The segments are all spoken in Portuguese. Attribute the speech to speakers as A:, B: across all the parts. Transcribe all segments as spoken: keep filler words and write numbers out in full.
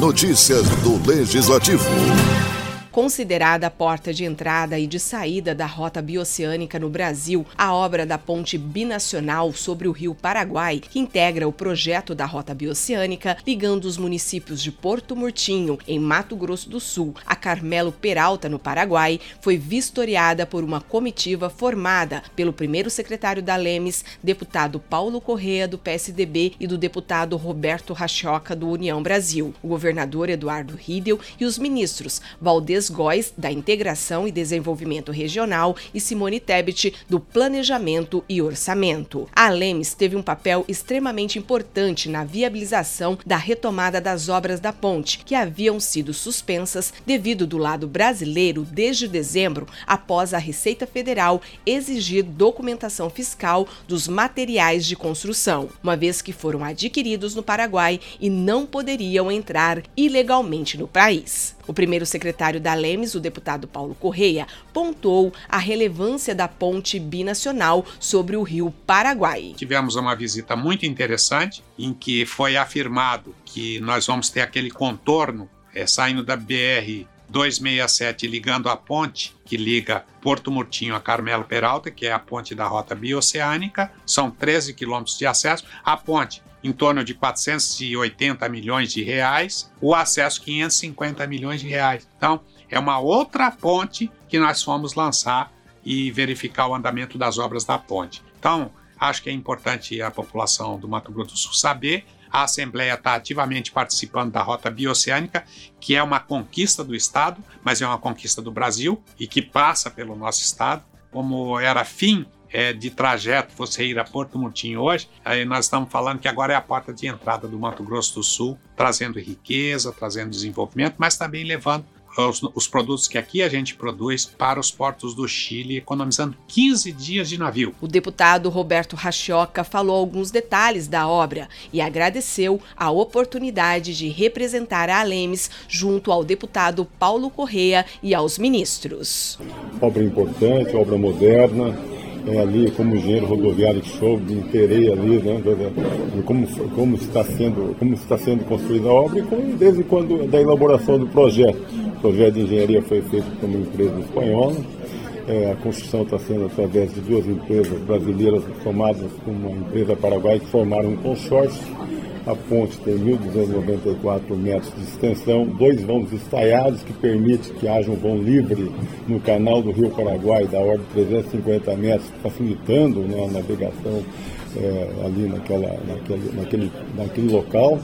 A: Notícias do Legislativo.
B: Considerada a porta de entrada e de saída da rota bioceânica no Brasil, a obra da ponte binacional sobre o rio Paraguai, que integra o projeto da rota bioceânica, ligando os municípios de Porto Murtinho, em Mato Grosso do Sul, a Carmelo Peralta, no Paraguai, foi vistoriada por uma comitiva formada pelo primeiro secretário da Lemes, deputado Paulo Correa, do P S D B, e do deputado Roberto Rachoca, do União Brasil, o governador Eduardo Riedel e os ministros Valdez Góes, da Integração e Desenvolvimento Regional, e Simone Tebet, do Planejamento e Orçamento. A Lemes teve um papel extremamente importante na viabilização da retomada das obras da ponte, que haviam sido suspensas devido do lado brasileiro desde dezembro, após a Receita Federal exigir documentação fiscal dos materiais de construção, uma vez que foram adquiridos no Paraguai e não poderiam entrar ilegalmente no país. O primeiro secretário da Lemes, o deputado Paulo Correa, pontuou a relevância da ponte binacional sobre o rio Paraguai.
C: Tivemos uma visita muito interessante, em que foi afirmado que nós vamos ter aquele contorno é, saindo da B R duzentos e sessenta e sete, ligando a ponte que liga Porto Murtinho a Carmelo Peralta, que é a ponte da rota bioceânica. São treze quilômetros de acesso. A ponte em torno de quatrocentos e oitenta milhões de reais, o acesso quinhentos e cinquenta milhões de reais. Então, é uma outra ponte que nós fomos lançar e verificar o andamento das obras da ponte. Então, acho que é importante a população do Mato Grosso do Sul saber. A Assembleia está ativamente participando da rota bioceânica, que é uma conquista do Estado, mas é uma conquista do Brasil e que passa pelo nosso Estado. Como era fim É, de trajeto você ir a Porto Murtinho hoje, aí nós estamos falando que agora é a porta de entrada do Mato Grosso do Sul, trazendo riqueza, trazendo desenvolvimento, mas também levando os, os produtos que aqui a gente produz para os portos do Chile, economizando quinze dias de navio.
B: O deputado Roberto Rachoca falou alguns detalhes da obra e agradeceu a oportunidade de representar a Lemes junto ao deputado Paulo Correa e aos ministros.
D: Obra importante, obra moderna. É, ali como engenheiro rodoviário que sou, me inteirei ali, né, de como, como, está sendo, como está sendo construída a obra e como, desde quando da elaboração do projeto. O projeto de engenharia foi feito por uma empresa espanhola, é, a construção está sendo através de duas empresas brasileiras formadas com uma empresa paraguaia que formaram um consórcio. A ponte tem mil duzentos e noventa e quatro metros de extensão, dois vãos estaiados que permitem que haja um vão livre no canal do Rio Paraguai, da ordem de trezentos e cinquenta metros, facilitando, né, a navegação é, ali naquela, naquele, naquele, naquele local.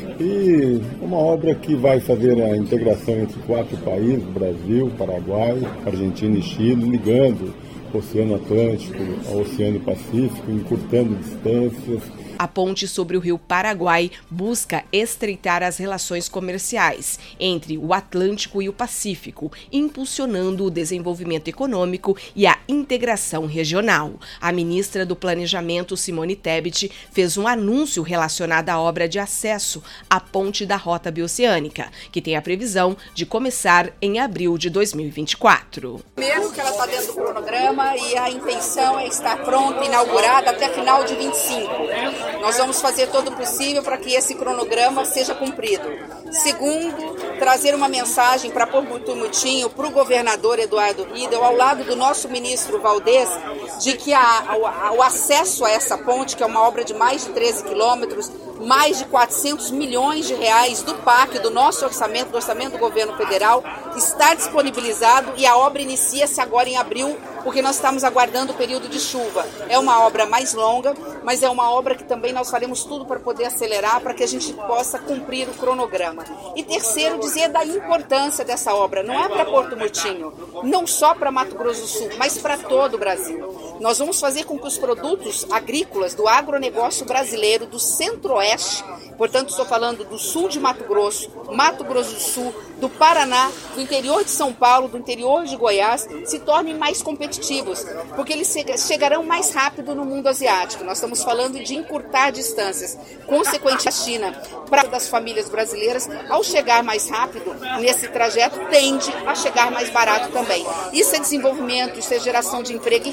D: E uma obra que vai fazer a integração entre quatro países, Brasil, Paraguai, Argentina e Chile, ligando o Oceano Atlântico ao Oceano Pacífico, encurtando distâncias.
B: A ponte sobre o rio Paraguai busca estreitar as relações comerciais entre o Atlântico e o Pacífico, impulsionando o desenvolvimento econômico e a integração regional. A ministra do Planejamento, Simone Tebet, fez um anúncio relacionado à obra de acesso à ponte da rota bioceânica, que tem a previsão de começar em abril de dois mil e vinte e quatro.
E: Primeiro que ela está dentro do cronograma e a intenção é estar pronta, inaugurada até final de vinte e cinco. Nós vamos fazer todo o possível para que esse cronograma seja cumprido. Segundo, trazer uma mensagem para Porto Murtinho, para o governador Eduardo Riedel, ao lado do nosso ministro Valdez, de que a, a, o acesso a essa ponte, que é uma obra de mais de treze quilômetros, mais de quatrocentos milhões de reais do P A C, do nosso orçamento, do orçamento do governo federal, está disponibilizado e a obra inicia-se agora em abril, porque nós estamos aguardando o período de chuva. É uma obra mais longa, mas é uma obra que também nós faremos tudo para poder acelerar, para que a gente possa cumprir o cronograma. E terceiro, dizer da importância dessa obra. Não é para Porto Murtinho, não só para Mato Grosso do Sul, mas para todo o Brasil. Nós vamos fazer com que os produtos agrícolas do agronegócio brasileiro, do centro-oeste, portanto estou falando do sul de Mato Grosso, Mato Grosso do Sul, do Paraná, do interior de São Paulo, do interior de Goiás, se tornem mais competitivos, porque eles chegarão mais rápido no mundo asiático. Nós estamos falando de encurtar distâncias. Consequentemente, a China, para das famílias brasileiras, ao chegar mais rápido nesse trajeto, tende a chegar mais barato também. Isso é desenvolvimento, isso é geração de emprego e renda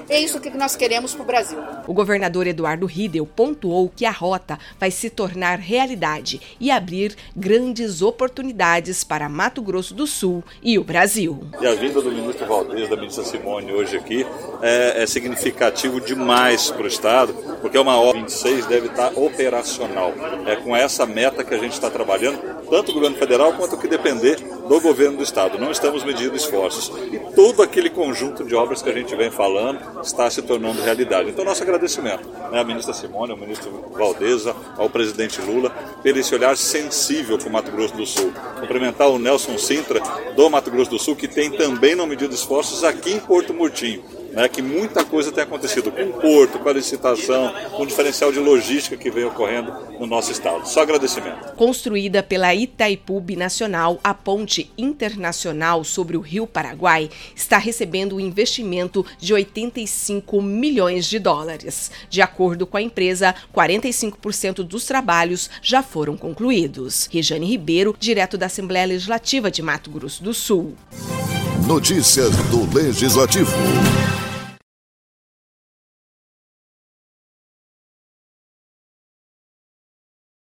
E: É isso que nós queremos para o Brasil.
B: O governador Eduardo Riedel pontuou que a rota vai se tornar realidade e abrir grandes oportunidades para Mato Grosso do Sul e o Brasil.
F: E a vinda do ministro Valdez, da ministra Simone hoje aqui é, é significativo demais para o Estado, porque uma obra vinte e seis deve estar operacional. É com essa meta que a gente está trabalhando, tanto o governo federal quanto o que depender do governo do Estado. Não estamos medindo esforços. E todo aquele conjunto de obras que a gente vem falando está se tornando realidade. Então, nosso agradecimento, né, à ministra Simone, ao ministro Valdez, ao presidente Lula, por esse olhar sensível para o Mato Grosso do Sul. Cumprimentar o Nelson Sintra, do Mato Grosso do Sul, que tem também não medido esforços aqui em Porto Murtinho. Né, que muita coisa tem acontecido com o porto, com a licitação, com o diferencial de logística que vem ocorrendo no nosso estado. Só agradecimento.
B: Construída pela Itaipu Binacional, a ponte internacional sobre o Rio Paraguai está recebendo um investimento de oitenta e cinco milhões de dólares. De acordo com a empresa, quarenta e cinco por cento dos trabalhos já foram concluídos. Rejane Ribeiro, direto da Assembleia Legislativa de Mato Grosso do Sul.
A: Notícias do Legislativo.